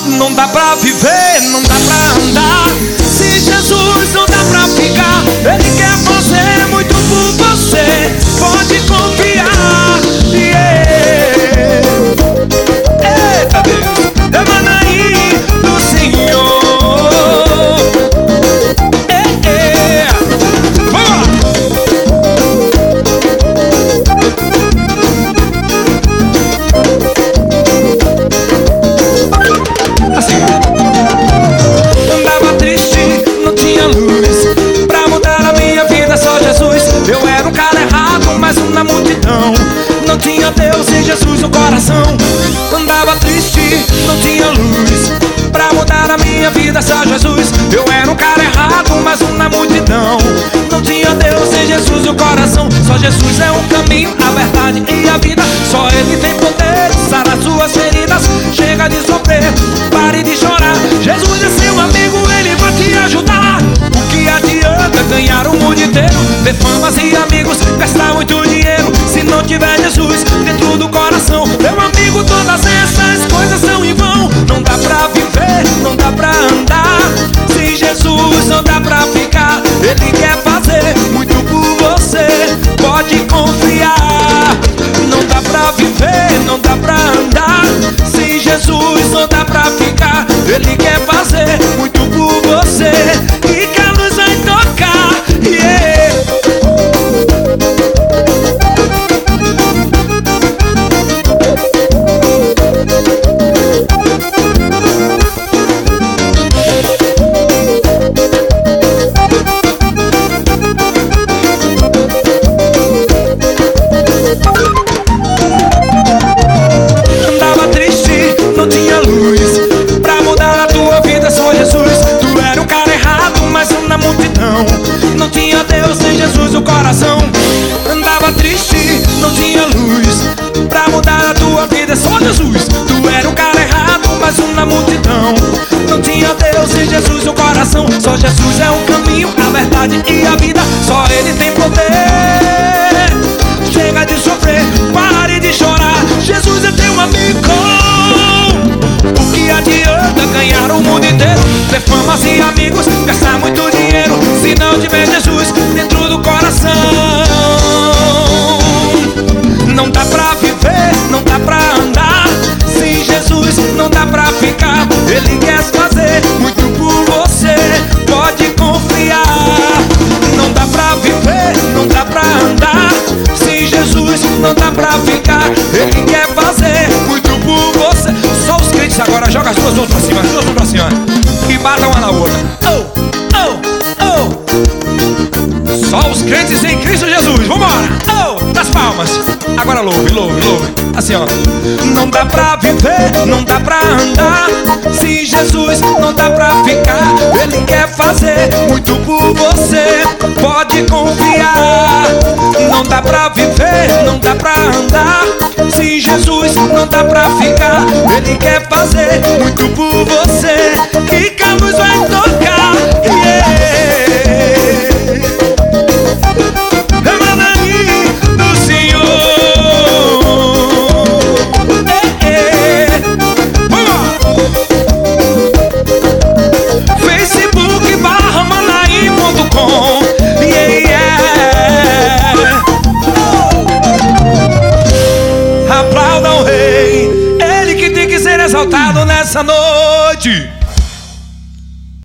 Não dá pra viver, não dá pra andar se Jesus não dá pra ficar. Ele quer fazer muito por você, pode confiar. Eita Deus, demanda aí do Senhor. Não tinha Deus e Jesus no coração. Andava triste, não tinha luz pra mudar a minha vida, só Jesus. Eu era um cara errado, mas um na multidão. Não tinha Deus e Jesus no coração. Só Jesus é o caminho, a verdade e a vida. Só Ele tem poder de sarar suas feridas. Chega de sofrer, pare de chorar. Jesus é seu amigo, Ele vai te ajudar. O que adianta ganhar o mundo inteiro, ter famas e amigos, gastar muito dinheiro, se não tiver Jesus dentro do coração? Meu amigo, todas essas coisas são em vão. Não dá pra viver, não dá pra andar se Jesus não dá pra ficar. Ele quer fazer muito por você, pode confiar. Não dá pra viver, não dá pra andar se Jesus não dá pra ficar. Ele quer fazer muito por você e que a luz vai tocar. Andava triste, não tinha luz pra mudar a tua vida, só Jesus. Tu era um cara errado, mas um na multidão. Não tinha Deus nem Jesus no coração. Andava triste, não tinha luz pra mudar a tua vida, só Jesus. Tu era um cara errado, mas um na multidão. Não tinha Deus nem Jesus no coração. Só Jesus é o caminho, a verdade e a vida. Só Ele tem poder. Chega de sofrer, pare de chorar. Jesus é teu amigo. O que adianta ganhar o mundo inteiro, ter famas e amigos, gastar muito dinheiro, se não tiver Jesus dentro do coração? Não dá pra viver, não dá pra andar se Jesus não dá pra ficar. Ele quer fazer muito por você, pode confiar. Não dá pra viver, não dá pra andar se Jesus não dá pra ficar. Ele quer fazer muito por você. Só os crentes agora, joga as duas mãos pra cima, as duas mãos pra cima e batam uma na outra. Oh, oh, oh. Só os crentes em Cristo Jesus, vambora. Oh, das palmas. Agora louve, louve, louve. Assim ó. Não dá pra viver, não dá pra andar se Jesus não dá pra ficar. Ele quer fazer muito por você, pode confiar. Não dá pra viver, não dá pra andar se Jesus não dá pra ficar. Ele quer fazer muito por você e que a luz vai tocar. Demanda aí do Senhor. Facebook/manaim.com. Aplauda o Rei, Ele que tem que ser exaltado nessa noite.